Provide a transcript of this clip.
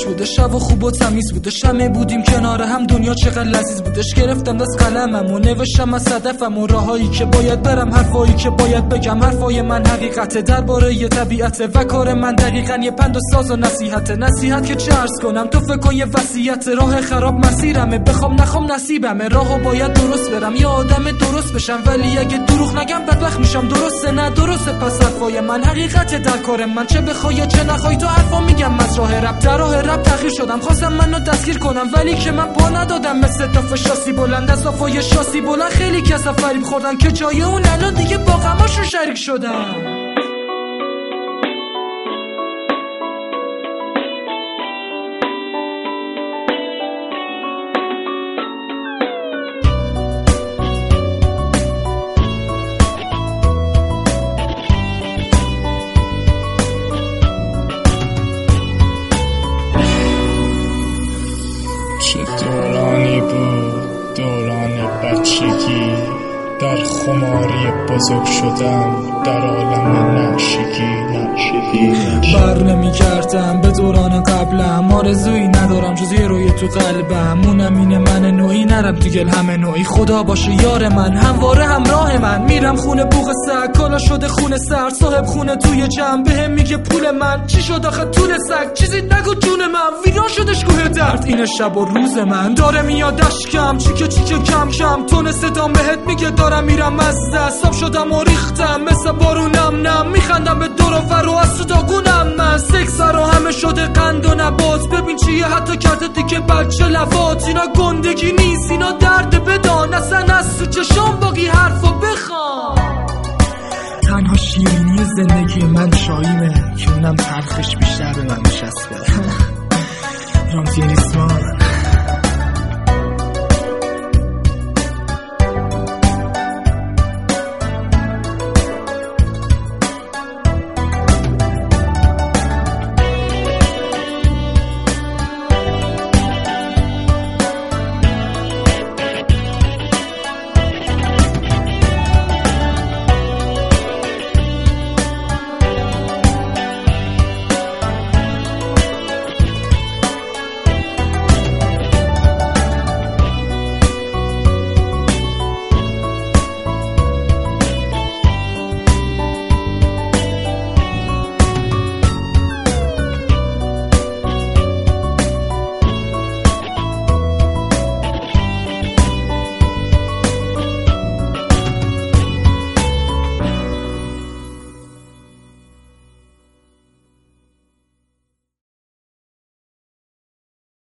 بوده، شب و خوب و تمیز بوده، شمع بودیم کنار هم، دنیا چقدر لذیذ بودش. گرفتم دست قلمم و نوشتم از هدفم و راهایی که باید برم، حرفایی که باید بگم. حرفای من حقیقته درباره ی طبیعته و کار من دقیقاً یه پند و ساز و نصیحته. نصیحت که چه عرض کنم، تو فکر کن یه وصیت. راه خراب مسیرمه، بخوام نخوام نصیبمه. راهو باید درست برم، یه آدم درست بشم، ولی اگه دروغ نگم بدبخت میشم. درسته نه درسته، پس حرفای من حقیقته در کار من. چه بخوای چه نخوای تو حرفا میگم. از راه رپ در راه رپ تغییر شدم، خواستم منو دستگیر کنم، ولی که من پا ندادم. مثل تا شاسی بلند از صفای شاسی بلند، خیلی کسا فریب خوردن که جای اون الان دیگه با غماشون شریک شدم. دورانی بود دوران بچگی، در خماری بزرگ شدن در عالم نقشگی. بر نمی کردم به دوران قبلم، آرزویی ندارم جز یه روی تو قلبم. اونم اینه من نوعی نرم تو گل همه نوعی. خدا باشه یار من، همواره همراه من. میرم خونه بوق سگ، کالا شده خونه سر. صاحب خونه توی جمع بهم میگه پول من چی شد آخه طول سگ. چیزی نگو جون من، ویران شدش کوه درد. اینه شب و روز من، داره میادش کم چیکه کم کم. تون صدام بهت میگه دارم میرم از دست. صاف شدم و ریختم مثل بارونم نم. میخندم به دور و فر و از تو داگونم من. سکس رو همه شده قند و نبات. ببین چیه حتی کرده دیگه بچه لفات. اینا گندگی نیست، اینا درد بدان. اصلا از تو چشام باقی حرفو بخوام. تنها شیرینی زندگی من چاییمه که اونم تلخش بیشتر به من نشسته. رامتین ریسمان